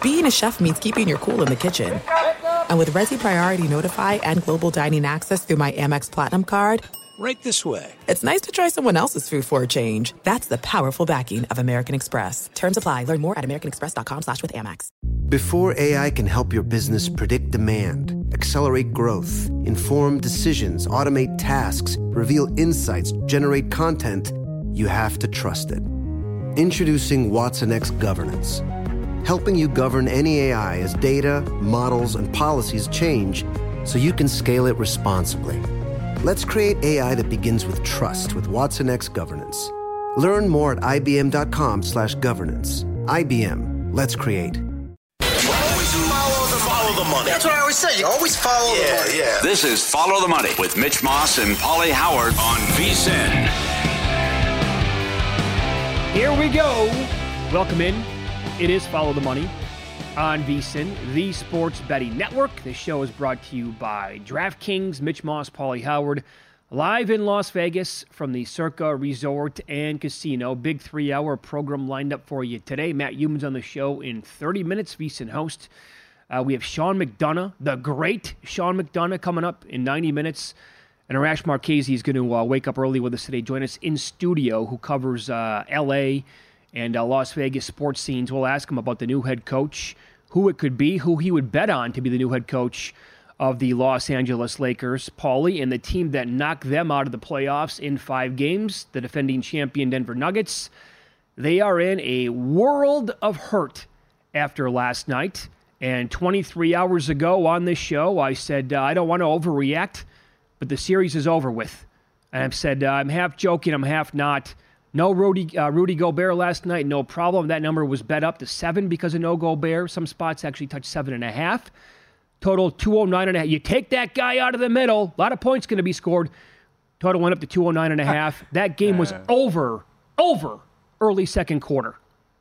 being a chef means keeping your cool in the kitchen. And with Resi Priority Notify and Global Dining Access through my Amex Platinum card, Right this way. it's nice to try someone else's food for a change. That's the powerful backing of American Express. Terms apply. Learn more at americanexpress.com/withAmex. Before AI can help your business predict demand, accelerate growth, inform decisions, automate tasks, reveal insights, generate content, you have to trust it. Introducing Watson X Governance, helping you govern any AI as data, models, and policies change so you can scale it responsibly. Let's create AI that begins with trust with Watson X Governance. Learn more at ibm.com/governance. IBM. Let's create. Always follow the money. That's what I always say. You always follow the money. Yeah. This is Follow the Money with Mitch Moss and Paulie Howard on VSiN. Here we go. Welcome in. It is Follow the Money on VSiN, the Sports Betting Network. This show is brought to you by DraftKings. Mitch Moss, Paulie Howard, live in Las Vegas from the Circa Resort and Casino. Big 3-hour program lined up for you today. Matt Youmans on the show in 30 minutes, VSiN host. We have Sean McDonough, the great Sean McDonough, coming up in 90 minutes. And Arash Markazi is going to wake up early with us today, join us in studio, who covers L.A., and Las Vegas sports scenes. We'll ask him about the new head coach, who it could be, who he would bet on to be the new head coach of the Los Angeles Lakers, Paulie, and the team that knocked them out of the playoffs in 5 games, the defending champion Denver Nuggets. They are in a world of hurt after last night. And 23 hours ago on this show, I said, I don't want to overreact, but the series is over with. And I've said, I'm half joking, I'm half not. No Rudy Gobert last night, no problem. That number was bet up to 7 because of no Gobert. Some spots actually touched 7.5. Total 209.5. You take that guy out of the middle, a lot of points going to be scored. Total went up to 209.5. That game was over early second quarter.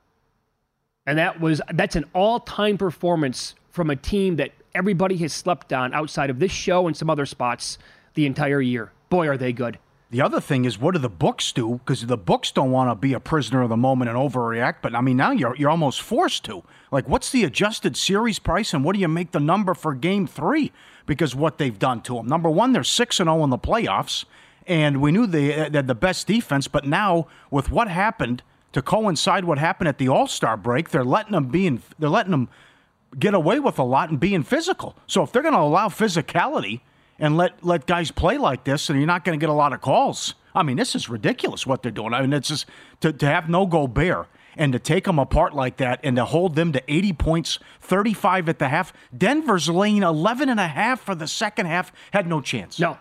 And that's an all-time performance from a team that everybody has slept on outside of this show and some other spots the entire year. Boy, are they good. The other thing is, what do the books do? Because the books don't want to be a prisoner of the moment and overreact. But, I mean, now you're almost forced to. Like, what's the adjusted series price, and what do you make the number for Game 3? Because what they've done to them. Number one, they're 6-0 in the playoffs, and we knew they had the best defense. But now, with what happened, to coincide what happened at the All-Star break, they're letting them get away with a lot and being physical. So if they're going to allow physicality and let guys play like this, and you're not going to get a lot of calls. I mean, this is ridiculous what they're doing. I mean, it's just to have no Gobert and to take them apart like that and to hold them to 80 points, 35 at the half. Denver's laying 11.5 for the second half, had no chance. No.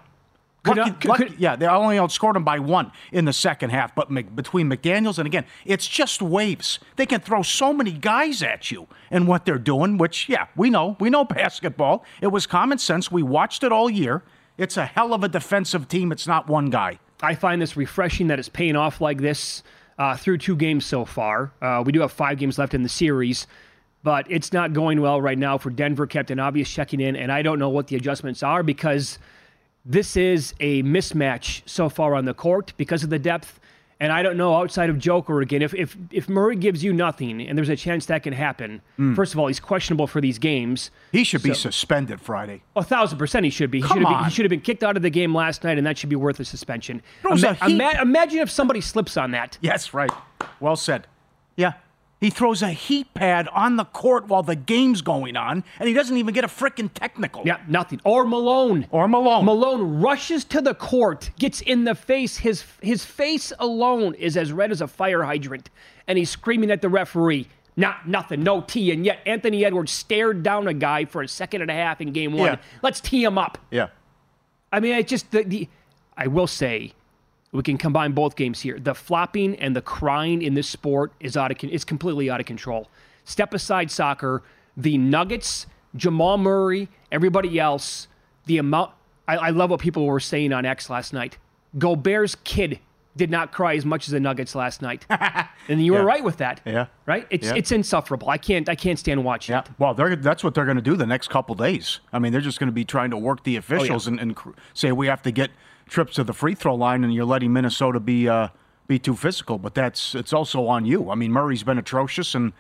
Yeah, they only outscored them by 1 in the second half. But between McDaniels and, again, it's just waves. They can throw so many guys at you and what they're doing, which, yeah, we know. We know basketball. It was common sense. We watched it all year. It's a hell of a defensive team. It's not one guy. I find this refreshing that it's paying off like this through 2 games so far. We do have 5 games left in the series, but it's not going well right now for Denver. Captain Obvious checking in, and I don't know what the adjustments are because this is a mismatch so far on the court because of the depth. And I don't know, outside of Joker again, if Murray gives you nothing, and there's a chance that can happen, first of all, he's questionable for these games. He should be suspended Friday. 1,000% he should be. He should have been kicked out of the game last night, and that should be worth a suspension. Imagine if somebody slips on that. Yes, right. Well said. Yeah. He throws a heat pad on the court while the game's going on, and he doesn't even get a frickin' technical. Yeah, nothing. Or Malone. Malone rushes to the court, gets in the face. His face alone is as red as a fire hydrant, and he's screaming at the referee. Nothing, no tee. And yet Anthony Edwards stared down a guy for a second and a half in Game 1. Yeah. Let's tee him up. Yeah. I mean, it's just I will say, we can combine both games here. The flopping and the crying in this sport is completely out of control. Step aside soccer. The Nuggets, Jamal Murray, everybody else, the amount... I love what people were saying on X last night. Gobert's kid did not cry as much as the Nuggets last night. And you were right with that. Yeah. Right? It's insufferable. I can't stand watching it. Well, that's what they're going to do the next couple days. I mean, they're just going to be trying to work the officials and say we have to get trips to the free throw line, and you're letting Minnesota be too physical. But it's also on you. I mean, Murray's been atrocious, and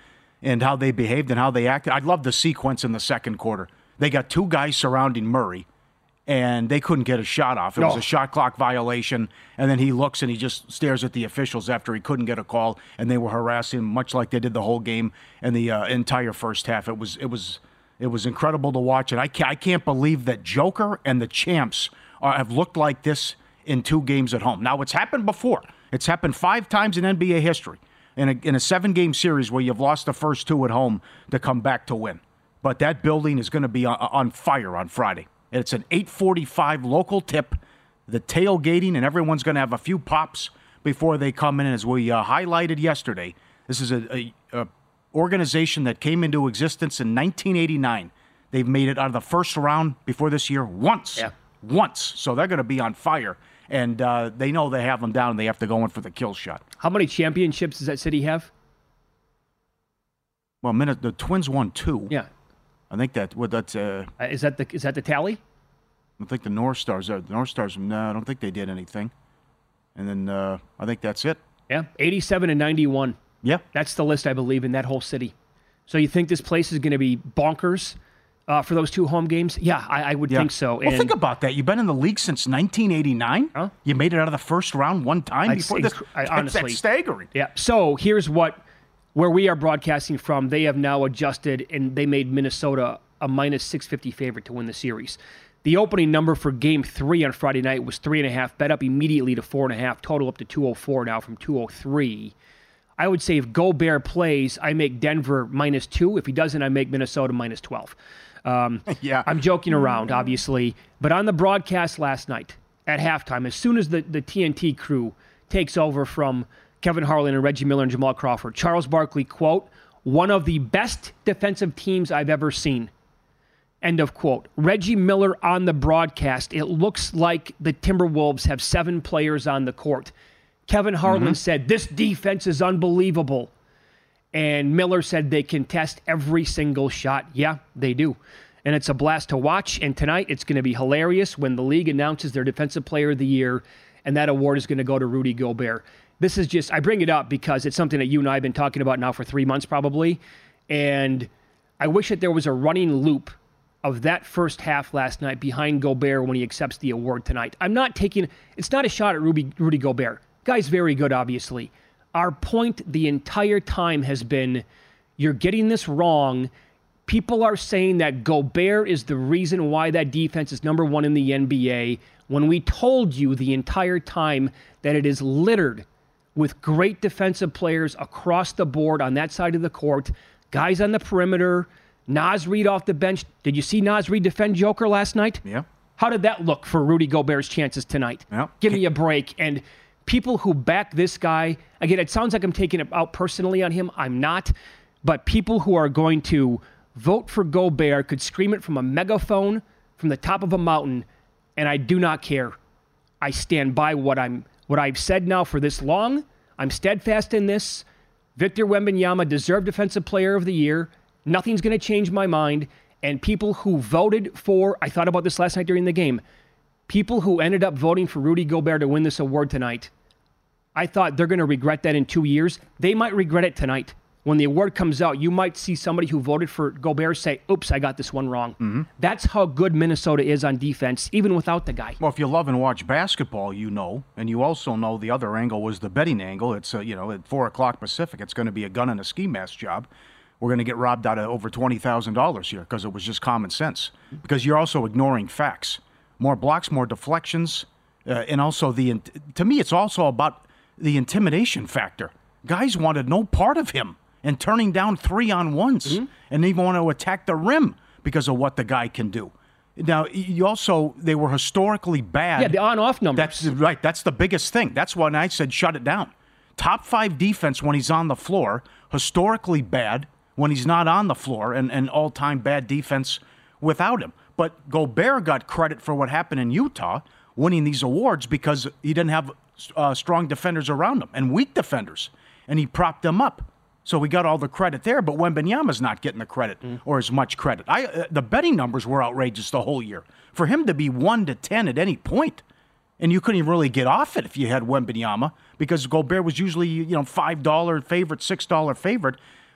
and how they behaved and how they acted. I love the sequence in the second quarter. They got two guys surrounding Murray, and they couldn't get a shot off. It was a shot clock violation, and then he looks and he just stares at the officials after he couldn't get a call, and they were harassing him much like they did the whole game and the entire first half. It was incredible to watch, and I can't believe that Joker and the champs have looked like this in 2 games at home. Now, it's happened before. It's happened 5 times in NBA history in a 7-game series where you've lost the first 2 at home to come back to win. But that building is going to be on fire on Friday. It's an 8:45 local tip, the tailgating, and everyone's going to have a few pops before they come in. As we highlighted yesterday, this is a organization that came into existence in 1989. They've made it out of the first round before this year once. Yeah. Once. So they're going to be on fire. And they know they have them down, and they have to go in for the kill shot. How many championships does that city have? Well, the Twins won 2. Yeah. I think that's is that the tally? I think the North Stars. No, I don't think they did anything. And then I think that's it. Yeah, 87 and 91. Yeah, that's the list, I believe, in that whole city. So you think this place is going to be bonkers for those 2 home games? Yeah, I would think so. Well, think about that. You've been in the league since 1989. Huh? You made it out of the first round one time before this. Honestly, that's staggering. Yeah. So here's where we are broadcasting from. They have now adjusted, and they made Minnesota a minus 650 favorite to win the series. The opening number for Game 3 on Friday night was 3.5, bet up immediately to 4.5, total up to 204 now from 203. I would say if Gobert plays, I make Denver minus 2. If he doesn't, I make Minnesota minus 12. Yeah. I'm joking around, obviously. But on the broadcast last night, at halftime, as soon as the TNT crew takes over from Kevin Harlan and Reggie Miller and Jamal Crawford, Charles Barkley, quote, "one of the best defensive teams I've ever seen." End of quote. Reggie Miller on the broadcast, it looks like the Timberwolves have 7 players on the court. Kevin Harlan said, "This defense is unbelievable." And Miller said they contest every single shot. Yeah, they do. And it's a blast to watch. And tonight it's going to be hilarious when the league announces their Defensive Player of the Year, and that award is going to go to Rudy Gobert. This is just, I bring it up because it's something that you and I have been talking about now for 3 months probably. And I wish that there was a running loop of that first half last night behind Gobert when he accepts the award tonight. It's not a shot at Rudy Gobert. Guy's very good, obviously. Our point the entire time has been, you're getting this wrong. People are saying that Gobert is the reason why that defense is number 1 in the NBA, when we told you the entire time that it is littered with great defensive players across the board on that side of the court, guys on the perimeter, Naz Reid off the bench. Did you see Naz Reid defend Joker last night? Yeah. How did that look for Rudy Gobert's chances tonight? Yeah. Give me a break. And people who back this guy, again, it sounds like I'm taking it out personally on him. I'm not. But people who are going to vote for Gobert could scream it from a megaphone from the top of a mountain, and I do not care. I stand by what I've said now for this long. I'm steadfast in this. Victor Wembanyama deserved Defensive Player of the Year. Nothing's going to change my mind. And people who voted for, I thought about this last night during the game, people who ended up voting for Rudy Gobert to win this award tonight, I thought they're going to regret that in 2 years. They might regret it tonight. When the award comes out, you might see somebody who voted for Gobert say, "Oops, I got this one wrong." Mm-hmm. That's how good Minnesota is on defense, even without the guy. Well, if you love and watch basketball, you know, and you also know the other angle was the betting angle. It's, at 4 o'clock Pacific, it's going to be a gun and a ski mask job. We're going to get robbed out of over $20,000 here because it was just common sense. Because you're also ignoring facts. More blocks, more deflections, and also to me, it's also about the intimidation factor. Guys wanted no part of him and turning down 3-on-1s and even want to attack the rim because of what the guy can do. Now, they were historically bad. Yeah, the on-off numbers. That's right. That's the biggest thing. That's when I said shut it down. Top 5 defense when he's on the floor, historically bad when he's not on the floor, and all-time bad defense without him. But Gobert got credit for what happened in Utah, winning these awards because he didn't have strong defenders around him and weak defenders, and he propped them up. So we got all the credit there, but Wembanyama's not getting the credit or as much credit. The betting numbers were outrageous the whole year. For him to be 1-10 at any point, and you couldn't even really get off it if you had Wembanyama because Gobert was usually $5 favorite, $6 favorite.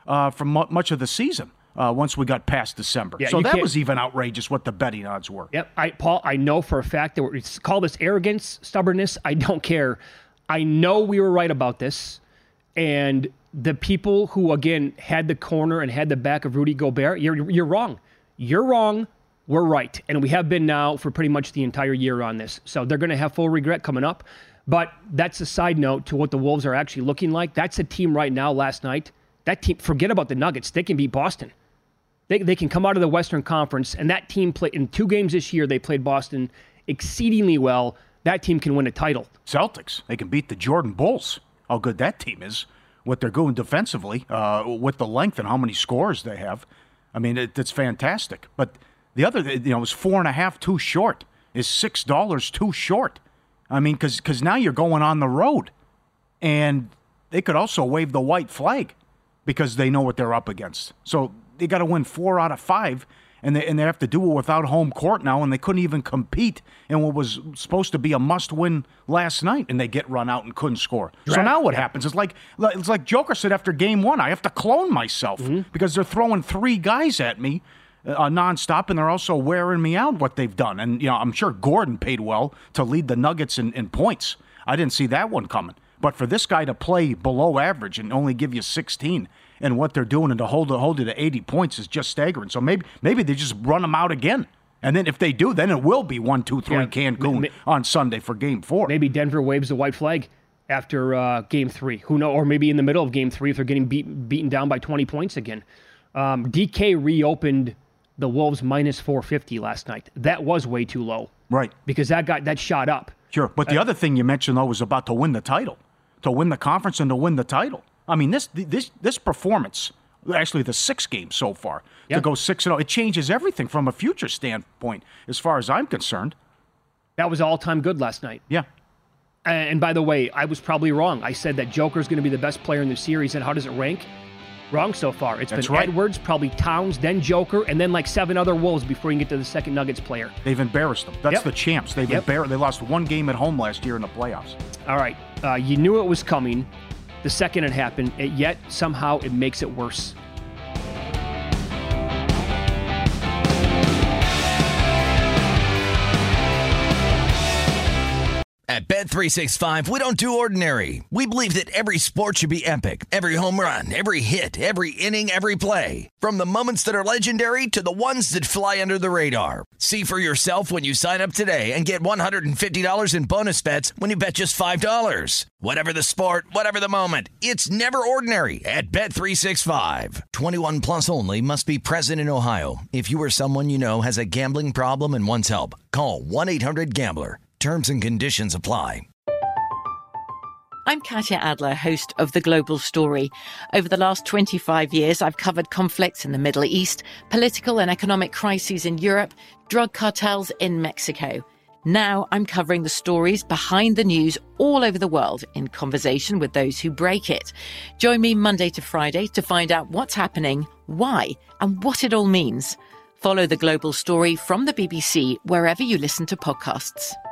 from much of the season. Once we got past December. Yeah, so that was even outrageous what the betting odds were. Yep. Paul, I know for a fact that call this arrogance, stubbornness. I don't care. I know we were right about this. And the people who, again, had the corner and had the back of Rudy Gobert, you're wrong. You're wrong. We're right. And we have been now for pretty much the entire year on this. So they're going to have full regret coming up. But that's a side note to what the Wolves are actually looking like. That's a team right now last night. That team, forget about the Nuggets. They can beat Boston. They can come out of the Western Conference, and that team played in 2 games this year. They played Boston exceedingly well. That team can win a title. Celtics, they can beat the Jordan Bulls. How good that team is, what they're doing defensively, with the length and how many scores they have. I mean, it's fantastic. But the other, is 4.5 too short. Is $6 too short? I mean, because now you're going on the road, and they could also wave the white flag because they know what they're up against. So they got to win 4 out of 5, and they have to do it without home court now, and they couldn't even compete in what was supposed to be a must-win last night, and they get run out and couldn't score. So now what happens? It's like Joker said after Game 1, I have to clone myself because they're throwing 3 guys at me nonstop, and they're also wearing me out what they've done. And I'm sure Gordon paid well to lead the Nuggets in points. I didn't see that one coming. But for this guy to play below average and only give you 16, and what they're doing and to hold it to 80 points is just staggering. So maybe they just run them out again. And then if they do, then it will be 1-2-3 Cancun on Sunday for Game 4. Maybe Denver waves the white flag after Game 3. Who knows? Or maybe in the middle of Game 3 if they're getting beaten down by 20 points again. DK reopened the Wolves minus 450 last night. That was way too low. Right. Because that shot up. Sure. But the other thing you mentioned, though, was about to win the title. To win the conference and to win the title. I mean, this performance, actually the 6 games so far, to go 6-0, it changes everything from a future standpoint as far as I'm concerned. That was all-time good last night. Yeah. And by the way, I was probably wrong. I said that Joker's going to be the best player in the series, and how does it rank? Wrong so far. It's been Edwards, probably Towns, then Joker, and then like 7 other Wolves before you get to the second Nuggets player. They've embarrassed them. That's the champs. They lost 1 game at home last year in the playoffs. All right. You knew it was coming the second it happened, yet somehow it makes it worse. At Bet365, we don't do ordinary. We believe that every sport should be epic. Every home run, every hit, every inning, every play. From the moments that are legendary to the ones that fly under the radar. See for yourself when you sign up today and get $150 in bonus bets when you bet just $5. Whatever the sport, whatever the moment, it's never ordinary at Bet365. 21 plus only. Must be present in Ohio. If you or someone you know has a gambling problem and wants help, call 1-800-GAMBLER. Terms and conditions apply. I'm Katya Adler, host of The Global Story. Over the last 25 years, I've covered conflicts in the Middle East, political and economic crises in Europe, drug cartels in Mexico. Now I'm covering the stories behind the news all over the world in conversation with those who break it. Join me Monday to Friday to find out what's happening, why, and what it all means. Follow The Global Story from the BBC wherever you listen to podcasts.